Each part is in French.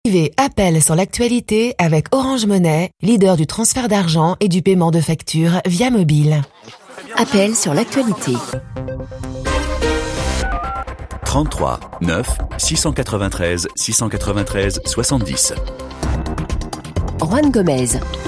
Suivez Appel sur l'actualité avec Orange Money, leader du transfert d'argent et du paiement de factures via mobile. Appel sur l'actualité. 33 9 693 693 70. Juan Gomez.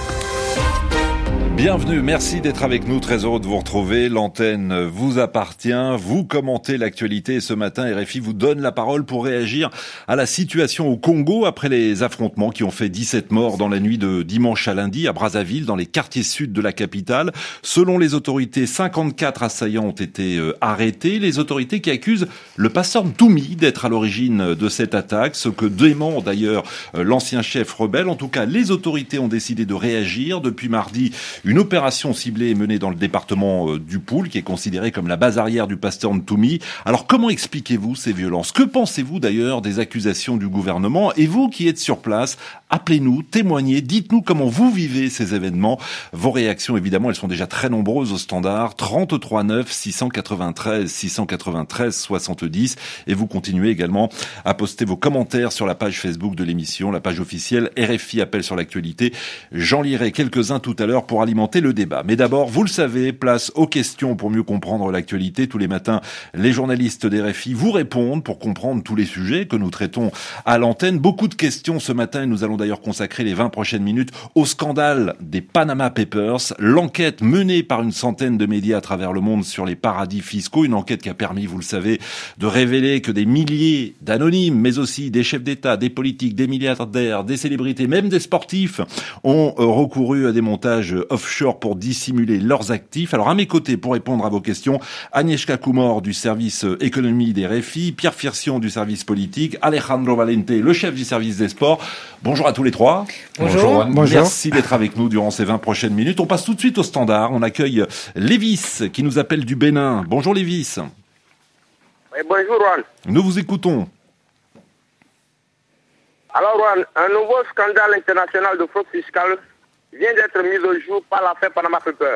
Bienvenue, merci d'être avec nous, très heureux de vous retrouver. L'antenne vous appartient, vous commentez l'actualité et ce matin, RFI vous donne la parole pour réagir à la situation au Congo après les affrontements qui ont fait 17 morts dans la nuit de dimanche à lundi à Brazzaville, dans les quartiers sud de la capitale. Selon les autorités, 54 assaillants ont été arrêtés. Les autorités qui accusent le pasteur Ntoumi d'être à l'origine de cette attaque, ce que dément d'ailleurs l'ancien chef rebelle. En tout cas, les autorités ont décidé de réagir. Depuis mardi, une opération ciblée est menée dans le département du Poul, qui est considéré comme la base arrière du pasteur Ntoumi. Alors comment expliquez-vous ces violences? Que pensez-vous d'ailleurs des accusations du gouvernement? Et vous qui êtes sur place, appelez-nous, témoignez, dites-nous comment vous vivez ces événements. Vos réactions, évidemment, elles sont déjà très nombreuses au standard. 33 9 693 693 70. Et vous continuez également à poster vos commentaires sur la page Facebook de l'émission, la page officielle RFI Appel sur l'actualité. J'en lirai quelques-uns tout à l'heure pour alimenter le débat. Mais d'abord, vous le savez, place aux questions pour mieux comprendre l'actualité. Tous les matins, les journalistes d'RFI vous répondent pour comprendre tous les sujets que nous traitons à l'antenne. Beaucoup de questions ce matin et nous allons d'ailleurs consacrer les 20 prochaines minutes au scandale des Panama Papers, l'enquête menée par une centaine de médias à travers le monde sur les paradis fiscaux, une enquête qui a permis, vous le savez, de révéler que des milliers d'anonymes, mais aussi des chefs d'État, des politiques, des milliardaires, des célébrités, même des sportifs, ont recouru à des montages offshore pour dissimuler leurs actifs. Alors à mes côtés, pour répondre à vos questions, Agnieszka Kumor du service économie des RFI, Pierre Firsion du service politique, Alejandro Valente, le chef du service des sports. Bonjour à tous les trois. Bonjour. Bonjour. Merci d'être avec nous durant ces 20 prochaines minutes. On passe tout de suite au standard. On accueille Lévis qui nous appelle du Bénin. Bonjour Lévis. Oui, bonjour Juan. Nous vous écoutons. Alors Juan, un nouveau scandale international de fraude fiscale vient d'être mis au jour par l'affaire Panama Papers.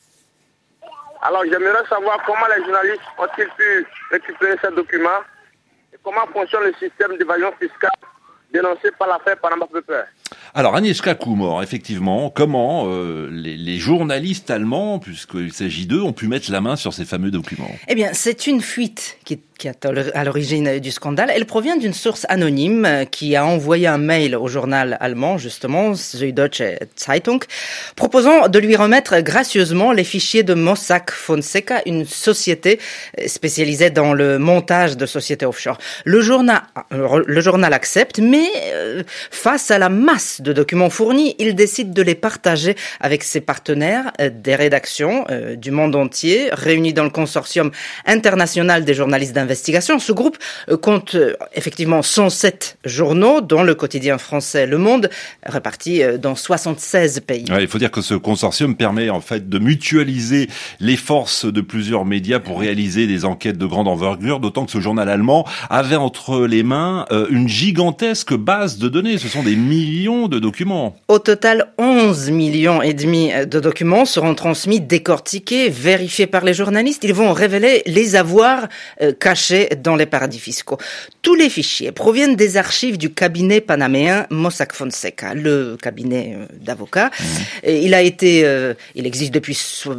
Alors j'aimerais savoir comment les journalistes ont-ils pu récupérer ces documents et comment fonctionne le système d'évasion fiscale dénoncé par l'affaire Panama Papers. Alors Agnieszka Kumor, effectivement, comment les journalistes allemands, puisqu'il s'agit d'eux, ont pu mettre la main sur ces fameux documents? Eh bien, c'est une fuite qui est à l'origine du scandale. Elle provient d'une source anonyme qui a envoyé un mail au journal allemand, justement, Süddeutsche Zeitung, proposant de lui remettre gracieusement les fichiers de Mossack Fonseca, une société spécialisée dans le montage de sociétés offshore. Le journal accepte, mais face à la masse de documents fournis, il décide de les partager avec ses partenaires des rédactions du monde entier, réunis dans le consortium international des journalistes d'investigation. Ce groupe compte effectivement 107 journaux, dont le quotidien français Le Monde, répartis dans 76 pays. Ouais, il faut dire que ce consortium permet en fait de mutualiser les forces de plusieurs médias pour réaliser des enquêtes de grande envergure, d'autant que ce journal allemand avait entre les mains une gigantesque base de données. Ce sont des millions de documents. Au total, 11 millions et demi de documents seront transmis, décortiqués, vérifiés par les journalistes. Ils vont révéler les avoirs cachés dans les paradis fiscaux. Tous les fichiers proviennent des archives du cabinet panaméen Mossack Fonseca, le cabinet d'avocats. Il existe depuis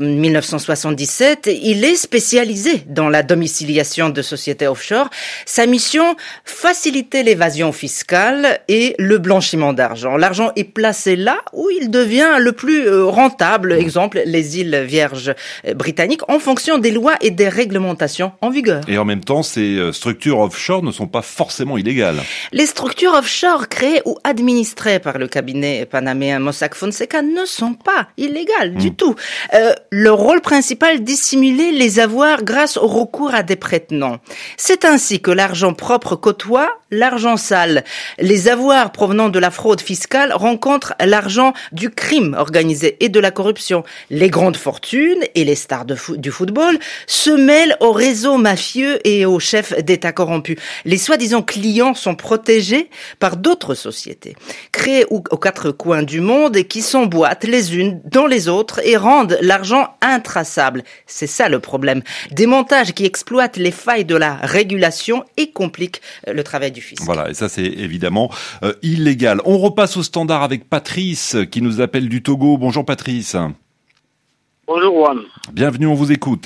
1977. Il est spécialisé dans la domiciliation de sociétés offshore. Sa mission, faciliter l'évasion fiscale et le blanchiment d'argent. L'argent est placé là où il devient le plus rentable. Exemple, les îles Vierges britanniques, en fonction des lois et des réglementations en vigueur. Et en même temps, ces structures offshore ne sont pas forcément illégales. Les structures offshore créées ou administrées par le cabinet panaméen Mossack Fonseca ne sont pas illégales du tout. Leur rôle principal, dissimuler les avoirs grâce au recours à des prête-noms. C'est ainsi que l'argent propre côtoie l'argent sale. Les avoirs provenant de la fraude fiscale rencontrent l'argent du crime organisé et de la corruption. Les grandes fortunes et les stars du football se mêlent aux réseaux mafieux et et aux chefs d'État corrompus. Les soi-disant clients sont protégés par d'autres sociétés, créées aux quatre coins du monde et qui s'emboîtent les unes dans les autres et rendent l'argent intraçable. C'est ça le problème. Des montages qui exploitent les failles de la régulation et compliquent le travail du fisc. Voilà, et ça c'est évidemment illégal. On repasse au standard avec Patrice qui nous appelle du Togo. Bonjour Patrice. Bonjour Juan. Bienvenue, on vous écoute.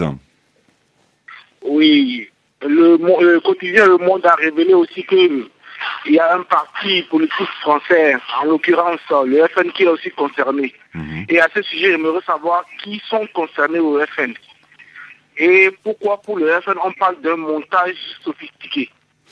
Oui, le quotidien Le Monde a révélé aussi qu'il y a un parti politique français, en l'occurrence le FN, qui est aussi concerné. Et à ce sujet, j'aimerais savoir qui sont concernés au FN. Et pourquoi pour le FN, on parle d'un montage sophistiqué.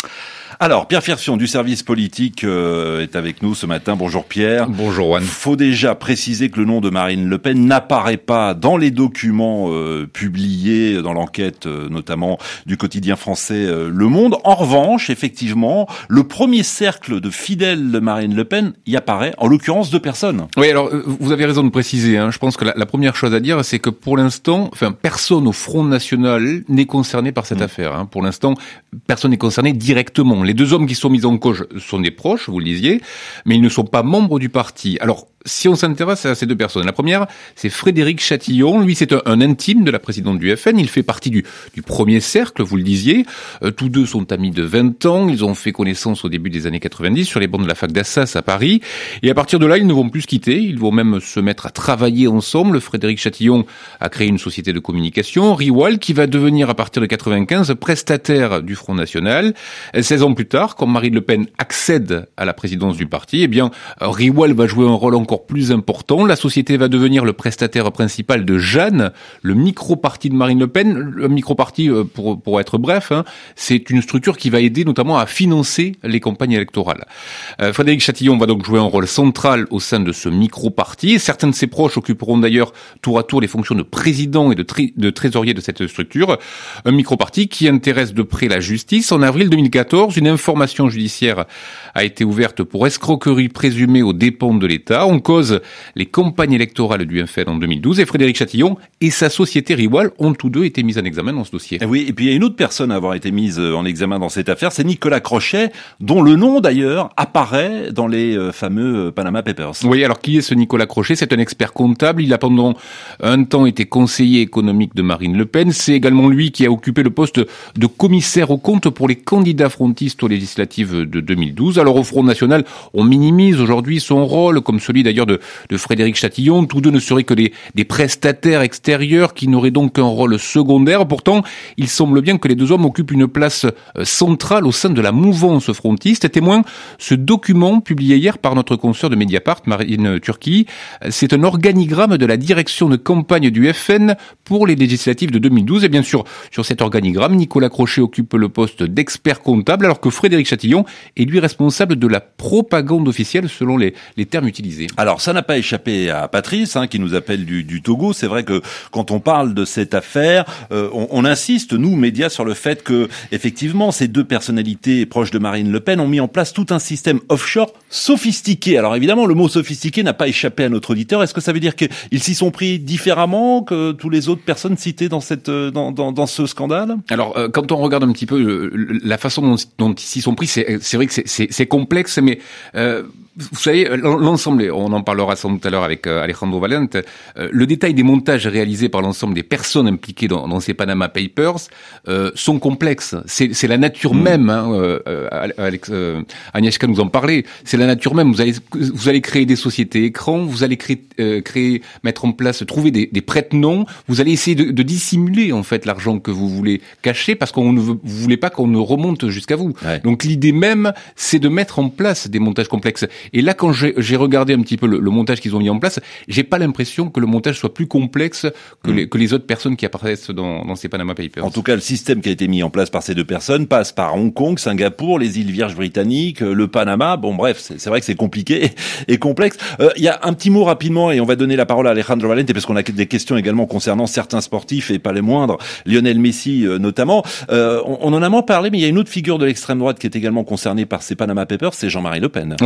Alors, Pierre Firsion du service politique est avec nous ce matin. Bonjour Pierre. Bonjour Juan. Faut déjà préciser que le nom de Marine Le Pen n'apparaît pas dans les documents publiés dans l'enquête notamment du quotidien français Le Monde. En revanche, effectivement, le premier cercle de fidèles de Marine Le Pen y apparaît, en l'occurrence 2 personnes. Oui, alors vous avez raison de préciser. Je pense que la première chose à dire, c'est que pour l'instant, personne au Front National n'est concerné par cette affaire. Pour l'instant, personne n'est concerné directement. Les 2 hommes qui sont mis en cause sont des proches, vous le disiez, mais ils ne sont pas membres du parti. Alors, si on s'intéresse à ces 2 personnes, la première, c'est Frédéric Chatillon. Lui, c'est un intime de la présidente du FN. Il fait partie du premier cercle, vous le disiez. Tous 2 sont amis de 20 ans. Ils ont fait connaissance au début des années 90 sur les bancs de la fac d'Assas à Paris. Et à partir de là, ils ne vont plus se quitter. Ils vont même se mettre à travailler ensemble. Frédéric Chatillon a créé une société de communication, Riwal, qui va devenir à partir de 95 prestataire du Front National. 16 ans plus tard, quand Marine Le Pen accède à la présidence du parti, Riwal va jouer un rôle encore plus important. La société va devenir le prestataire principal de Jeanne, le micro-parti de Marine Le Pen. Le micro-parti, pour être bref, c'est une structure qui va aider notamment à financer les campagnes électorales. Frédéric Chatillon va donc jouer un rôle central au sein de ce micro-parti. Certains de ses proches occuperont d'ailleurs tour à tour les fonctions de président et de trésorier de cette structure. Un micro-parti qui intéresse de près la justice. En avril 2014, une information judiciaire a été ouverte pour escroquerie présumée aux dépens de l'État. On cause les campagnes électorales du FN en 2012 et Frédéric Chatillon et sa société Riwal ont tous 2 été mis en examen dans ce dossier. Oui, et puis il y a une autre personne à avoir été mise en examen dans cette affaire, c'est Nicolas Crochet, dont le nom d'ailleurs apparaît dans les fameux Panama Papers. Oui, alors qui est ce Nicolas Crochet? C'est un expert comptable. Il a pendant un temps été conseiller économique de Marine Le Pen. C'est également lui qui a occupé le poste de commissaire aux comptes pour les candidats frontistes aux législatives de 2012. Alors au Front National, on minimise aujourd'hui son rôle, comme celui d'ailleurs de Frédéric Chatillon. Tous 2 ne seraient que des prestataires extérieurs qui n'auraient donc qu'un rôle secondaire. Pourtant, il semble bien que les 2 hommes occupent une place centrale au sein de la mouvance frontiste. Témoin, ce document publié hier par notre consoeur de Mediapart, Marine Turki, c'est un organigramme de la direction de campagne du FN pour les législatives de 2012. Et bien sûr, sur cet organigramme, Nicolas Crochet occupe le poste d'expert comptable, alors que Frédéric Chatillon est lui responsable de la propagande officielle selon les termes utilisés. Alors, ça n'a pas échappé à Patrice, qui nous appelle du Togo. C'est vrai que quand on parle de cette affaire, on insiste, nous, médias, sur le fait que, effectivement, ces 2 personnalités proches de Marine Le Pen ont mis en place tout un système offshore sophistiqué. Alors, évidemment, le mot sophistiqué n'a pas échappé à notre auditeur. Est-ce que ça veut dire qu'ils s'y sont pris différemment que tous les autres personnes citées dans dans ce scandale? Alors, quand on regarde un petit peu la façon dont ils s'y sont pris, c'est vrai que c'est complexe, mais vous savez, l'ensemble, on en parlera sans doute tout à l'heure avec Alejandro Valente, le détail des montages réalisés par l'ensemble des personnes impliquées dans ces Panama Papers sont complexes. C'est la nature même, Agnieszka nous en parlait, c'est la nature même. Vous allez créer des sociétés écrans, vous allez mettre en place, trouver des prête-noms, vous allez essayer de dissimuler en fait l'argent que vous voulez cacher parce vous voulez pas qu'on ne remonte jusqu'à vous. Ouais. Donc l'idée même, c'est de mettre en place des montages complexes. Et là, quand j'ai regardé un petit peu le montage qu'ils ont mis en place, j'ai pas l'impression que le montage soit plus complexe que les autres personnes qui apparaissent dans ces Panama Papers. En tout cas, le système qui a été mis en place par ces 2 personnes passe par Hong Kong, Singapour, les îles Vierges britanniques, le Panama. Bon, bref, c'est vrai que c'est compliqué et complexe. Il y a un petit mot rapidement et on va donner la parole à Alejandro Valente parce qu'on a des questions également concernant certains sportifs et pas les moindres, Lionel Messi notamment. On en a moins parlé, mais il y a une autre figure de l'extrême droite qui est également concernée par ces Panama Papers, c'est Jean-Marie Le Pen. Oui, alors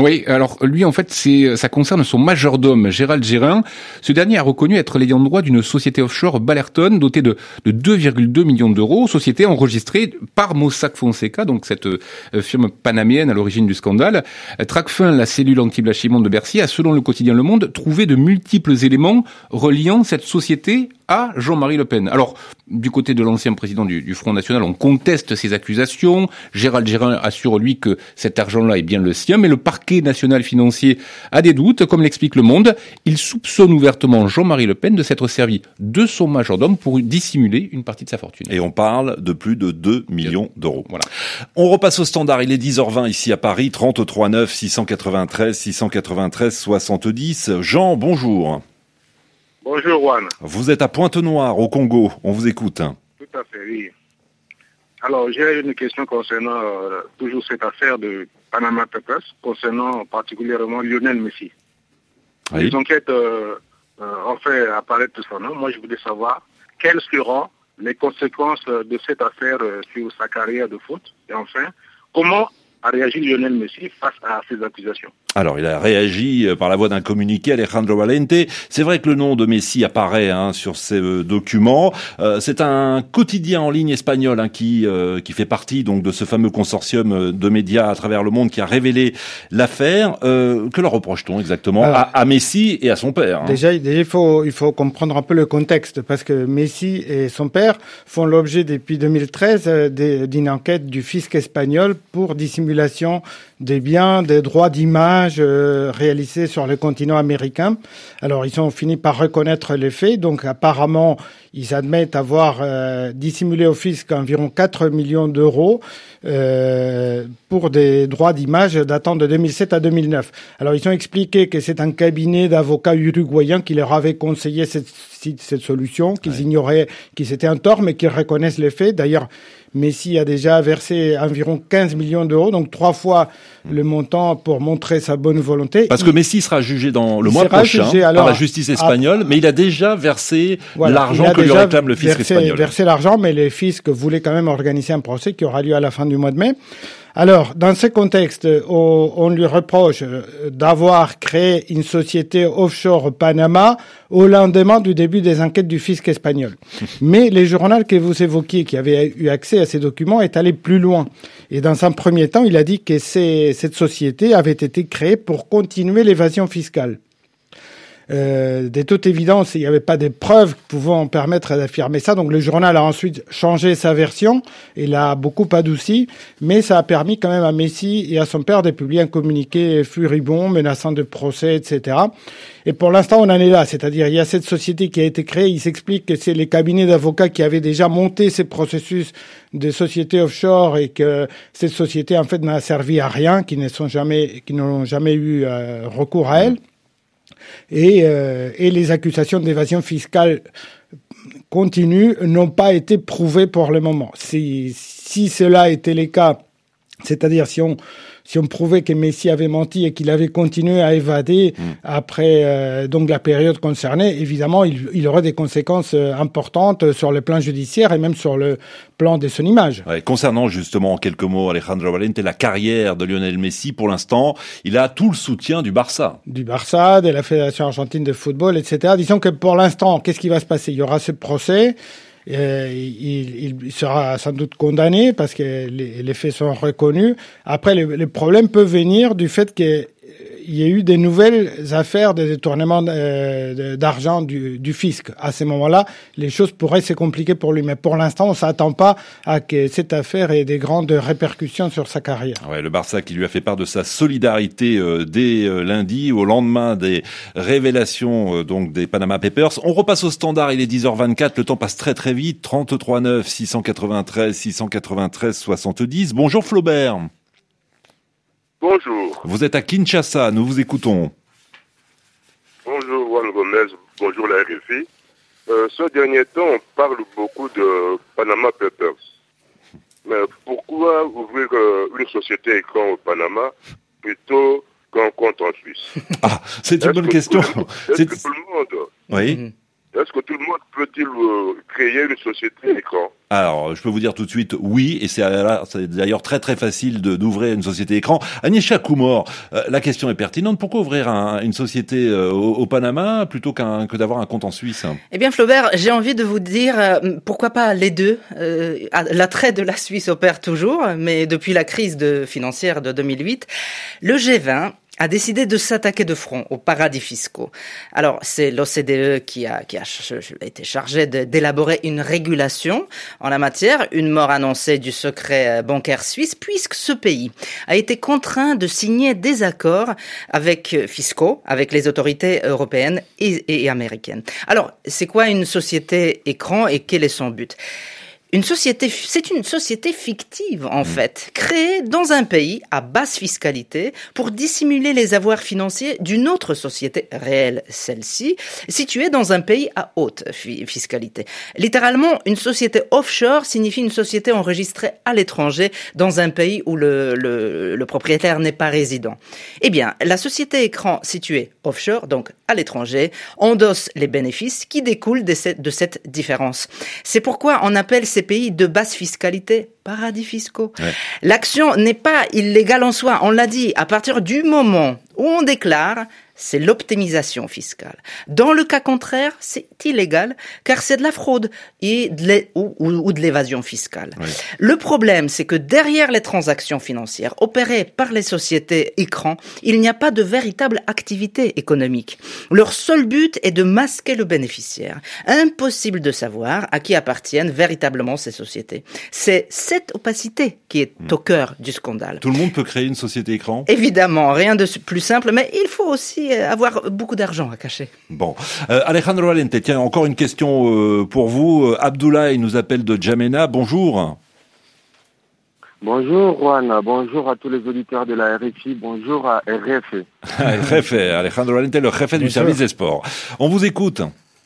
Alors lui, en fait, ça concerne son majordome, Gérald Gérin. Ce dernier a reconnu être l'ayant droit d'une société offshore Ballerton dotée de 2,2 millions d'euros, société enregistrée par Mossack Fonseca, donc cette firme panaméenne à l'origine du scandale. Tracfin, la cellule anti-blanchiment de Bercy, a, selon le quotidien Le Monde, trouvé de multiples éléments reliant cette société à Jean-Marie Le Pen. Alors, du côté de l'ancien président du Front National, on conteste ces accusations. Gérald Gérin assure, lui, que cet argent-là est bien le sien, mais le parquet national financier a des doutes. Comme l'explique Le Monde, il soupçonne ouvertement Jean-Marie Le Pen de s'être servi de son majordome pour dissimuler une partie de sa fortune. Et on parle de plus de 2 millions d'euros. Voilà. On repasse au standard. Il est 10h20 ici à Paris, 33 9 693 693 70. Jean, bonjour. Bonjour, Juan. Vous êtes à Pointe-Noire, au Congo. On vous écoute. Tout à fait, oui. Alors, j'ai une question concernant toujours cette affaire de Panama Papers, concernant particulièrement Lionel Messi. Oui. Les enquêtes ont fait apparaître son nom. Moi, je voulais savoir quelles seront les conséquences de cette affaire sur sa carrière de foot. Et enfin, comment a réagi Lionel Messi face à ces accusations? Alors, il a réagi par la voie d'un communiqué, Alejandro Valente. C'est vrai que le nom de Messi apparaît sur ces documents. C'est un quotidien en ligne espagnol qui fait partie donc de ce fameux consortium de médias à travers le monde qui a révélé l'affaire. Que leur reproche-t-on exactement à Messi et à son père? Déjà, il faut comprendre un peu le contexte, parce que Messi et son père font l'objet depuis 2013 d'une enquête du fisc espagnol pour dissimulation des biens, des droits d'image réalisés sur le continent américain. Alors, ils ont fini par reconnaître les faits. Donc, apparemment, ils admettent avoir dissimulé au fisc environ 4 millions d'euros pour des droits d'image datant de 2007 à 2009. Alors, ils ont expliqué que c'est un cabinet d'avocats uruguayens qui leur avait conseillé cette solution, qu'ils ignoraient, qu'ils étaient en tort, mais qu'ils reconnaissent les faits. D'ailleurs, Messi a déjà versé environ 15 millions d'euros, donc 3 fois le montant pour montrer sa bonne volonté. Parce que Messi sera jugé dans le mois prochain par la justice espagnole, mais il a déjà versé l'argent que lui réclame le fisc espagnol. Versé l'argent, mais le fisc voulait quand même organiser un procès qui aura lieu à la fin du mois de mai. Alors, dans ce contexte, on lui reproche d'avoir créé une société offshore au Panama au lendemain du début des enquêtes du fisc espagnol. Mais les journaux que vous évoquiez, qui avaient eu accès à ces documents, est allé plus loin. Et dans un premier temps, il a dit que cette société avait été créée pour continuer l'évasion fiscale. De toute évidence, il n'y avait pas de preuves pouvant permettre d'affirmer ça. Donc le journal a ensuite changé sa version et l'a beaucoup adouci, mais ça a permis quand même à Messi et à son père de publier un communiqué furibond, menaçant de procès, etc. Et pour l'instant, on en est là. C'est-à-dire, il y a cette société qui a été créée. Il s'explique que c'est les cabinets d'avocats qui avaient déjà monté ces processus de sociétés offshore et que cette société, en fait, n'a servi à rien, qui n'ont jamais eu recours à elle. Et les accusations d'évasion fiscale continue n'ont pas été prouvées pour le moment. Si cela était le cas, c'est-à-dire si on prouvait que Messi avait menti et qu'il avait continué à évader après donc la période concernée, évidemment, il aurait des conséquences importantes sur le plan judiciaire et même sur le plan de son image. Ouais, concernant justement, en quelques mots, Alejandro Valente, la carrière de Lionel Messi, pour l'instant, il a tout le soutien du Barça. Du Barça, de la Fédération argentine de football, etc. Disons que pour l'instant, qu'est-ce qui va se passer? Il y aura ce procès. Il sera sans doute condamné parce que les faits sont reconnus. Après, le problème peut venir du fait qu'il y a eu des nouvelles affaires de détournement d'argent du fisc. À ce moment-là, les choses pourraient se compliquer pour lui. Mais pour l'instant, on s'attend pas à que cette affaire ait des grandes répercussions sur sa carrière. Ouais, le Barça qui lui a fait part de sa solidarité dès lundi, au lendemain des révélations donc des Panama Papers. On repasse au standard, il est 10h24, le temps passe très très vite. 33 9 693 693 70. Bonjour Flaubert. Bonjour. Vous êtes à Kinshasa, nous vous écoutons. Bonjour Juan Gomez, bonjour la RFI. Ce dernier temps, on parle beaucoup de Panama Papers. Mais pourquoi ouvrir une société écran au Panama plutôt qu'un compte en Suisse? Ah, c'est une bonne question. Est-ce que tout le monde, oui. Est-ce que tout le monde peut-il créer une société écran Alors, je peux vous dire tout de suite oui, et c'est d'ailleurs très très facile d'ouvrir une société écran. Agnieszka Kumor, la question est pertinente. Pourquoi ouvrir une société au Panama plutôt que d'avoir un compte en Suisse? Eh bien, Flaubert, j'ai envie de vous dire pourquoi pas les deux. L'attrait de la Suisse opère toujours, mais depuis la crise financière de 2008, le G20 a décidé de s'attaquer de front aux paradis fiscaux. Alors, c'est l'OCDE qui a été chargé d'élaborer une régulation en la matière, une mort annoncée du secret bancaire suisse, puisque ce pays a été contraint de signer des accords fiscaux avec les autorités européennes et américaines. Alors, c'est quoi une société écran et quel est son but ? C'est une société fictive, en fait, créée dans un pays à basse fiscalité pour dissimuler les avoirs financiers d'une autre société réelle, celle-ci, située dans un pays à haute fiscalité. Littéralement, une société offshore signifie une société enregistrée à l'étranger dans un pays où le propriétaire n'est pas résident. Eh bien, la société écran située offshore, donc à l'étranger, endosse les bénéfices qui découlent de cette différence. C'est pourquoi on appelle ces pays de basse fiscalité paradis fiscaux. Ouais. L'action n'est pas illégale en soi, on l'a dit, à partir du moment où on déclare, c'est l'optimisation fiscale. Dans le cas contraire, c'est illégal, car c'est de la fraude ou de l'évasion fiscale. Oui. Le problème, c'est que derrière les transactions financières opérées par les sociétés écrans, il n'y a pas de véritable activité économique. Leur seul but est de masquer le bénéficiaire. Impossible de savoir à qui appartiennent véritablement ces sociétés. C'est cette opacité qui est au cœur du scandale. Tout le monde peut créer une société écran ? Évidemment, rien de plus simple, mais il faut aussi avoir beaucoup d'argent à cacher. Bon. Alejandro Valente, tiens, encore une question pour vous. Abdoulaye nous appelle de Djamena. Bonjour. Bonjour Juan, bonjour à tous les auditeurs de la RFI, bonjour à RF. RF, Alejandro Valente, le chef du service des sports. On vous écoute.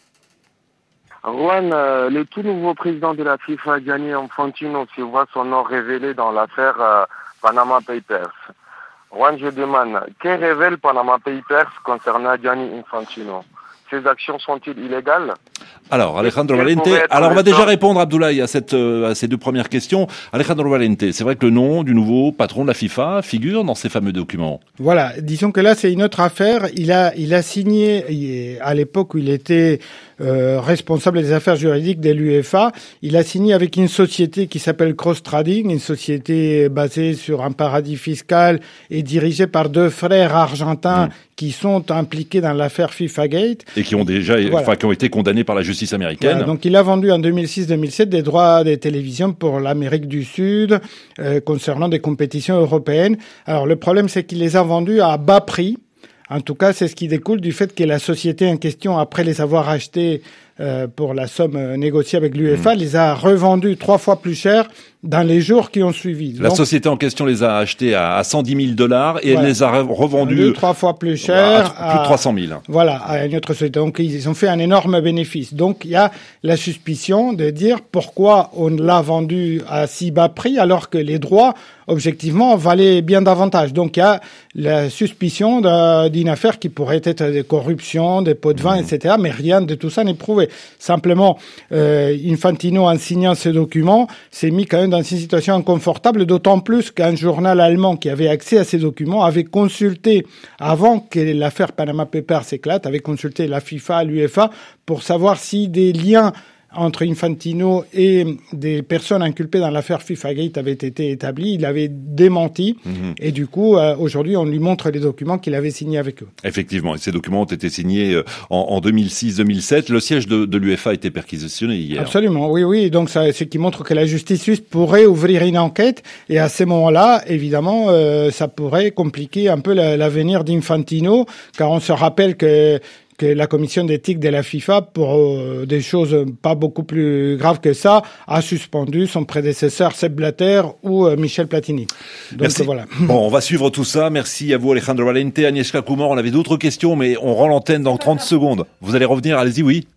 Juan, le tout nouveau président de la FIFA, Gianni Infantino, se voit son nom révélé dans l'affaire Panama Papers. Juan, je demande, que révèle Panama Papers concernant Gianni Infantino? Ces actions sont-ils illégales? Alors, Alejandro Valente, on va déjà répondre, Abdoulaye, à ces deux premières questions. Alejandro Valente, c'est vrai que le nom du nouveau patron de la FIFA figure dans ces fameux documents. Voilà, disons que là, c'est une autre affaire. Il a signé, à l'époque où il était responsable des affaires juridiques de l'UEFA, il a signé avec une société qui s'appelle Cross Trading, une société basée sur un paradis fiscal et dirigée par deux frères argentins qui sont impliqués dans l'affaire FIFA-Gate. Et qui ont qui ont été condamnés par la justice américaine. Voilà, donc il a vendu en 2006-2007 des droits de télévision pour l'Amérique du Sud concernant des compétitions européennes. Alors le problème, c'est qu'il les a vendus à bas prix. En tout cas, c'est ce qui découle du fait que la société en question, après les avoir achetés pour la somme négociée avec l'UEFA, les a revendus 3 fois plus cher dans les jours qui ont suivi. La société en question les a achetés à $110 000 et elle les a revendus 3 fois plus cher à plus de 300 000. Voilà, à une autre société. Donc ils ont fait un énorme bénéfice. Donc il y a la suspicion de dire pourquoi on l'a vendu à si bas prix alors que les droits objectivement valaient bien davantage. Donc il y a la suspicion d'une affaire qui pourrait être de corruption, des pots de vin, etc. Mais rien de tout ça n'est prouvé. Simplement, Infantino, en signant ce document, s'est mis quand même dans une situation inconfortable, d'autant plus qu'un journal allemand qui avait accès à ces documents avait consulté, avant que l'affaire Panama Papers s'éclate, avait consulté la FIFA, l'UEFA, pour savoir si des liens entre Infantino et des personnes inculpées dans l'affaire FIFA-Gate avaient été établis. Il avait démenti et du coup, aujourd'hui, on lui montre les documents qu'il avait signés avec eux. Effectivement, et ces documents ont été signés en 2006-2007. Le siège de l'UEFA a été perquisitionné hier. Absolument, oui. Donc, ça, ce qui montre que la justice suisse pourrait ouvrir une enquête et à ce moment-là, évidemment, ça pourrait compliquer un peu l'avenir d'Infantino, car on se rappelle que la commission d'éthique de la FIFA, pour des choses pas beaucoup plus graves que ça, a suspendu son prédécesseur Sepp Blatter ou Michel Platini. Donc merci. Voilà. Bon, on va suivre tout ça. Merci à vous, Alejandro Valente, Agnieszka Kumor. On avait d'autres questions, mais on rend l'antenne dans 30 secondes. Vous allez revenir, allez-y, oui.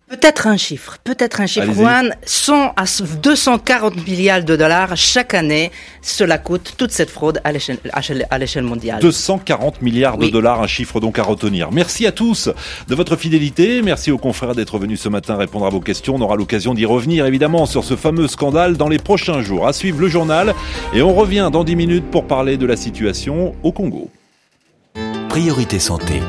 Peut-être un chiffre, Juan, 100 à 240 milliards de dollars chaque année, cela coûte toute cette fraude à l'échelle mondiale. 240 milliards de dollars, un chiffre donc à retenir. Merci à tous de votre fidélité, merci aux confrères d'être venus ce matin répondre à vos questions. On aura l'occasion d'y revenir évidemment sur ce fameux scandale dans les prochains jours. À suivre le journal et on revient dans 10 minutes pour parler de la situation au Congo. Priorité santé.